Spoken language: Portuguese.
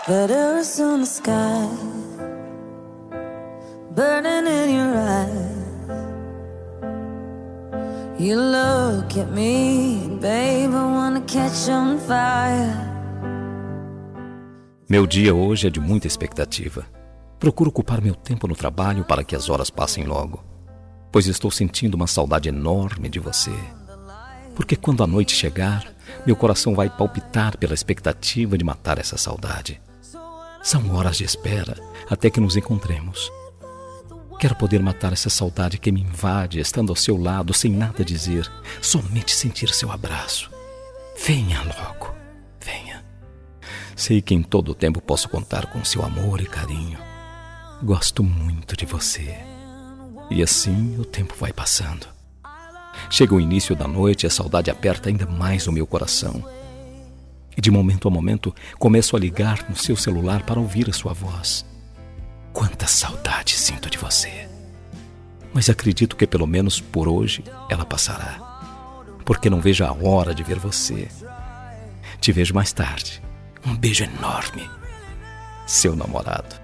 Letters on the sky, burning in your eyes. You look at me, babe, I wanna catch on fire. Meu dia hoje é de muita expectativa. Procuro ocupar meu tempo no trabalho para que as horas passem logo, pois estou sentindo uma saudade enorme de você. Porque quando a noite chegar, meu coração vai palpitar pela expectativa de matar essa saudade. São horas de espera até que nos encontremos. Quero poder matar essa saudade que me invade, estando ao seu lado, sem nada dizer, somente sentir seu abraço. Venha logo, venha. Sei que em todo o tempo posso contar com seu amor e carinho. Gosto muito de você. E assim o tempo vai passando. Chega o início da noite e a saudade aperta ainda mais o meu coração. E de momento a momento começo a ligar no seu celular para ouvir a sua voz. Quanta saudade sinto de você. Mas acredito que pelo menos por hoje ela passará. Porque não vejo a hora de ver você. Te vejo mais tarde. Um beijo enorme. Seu namorado.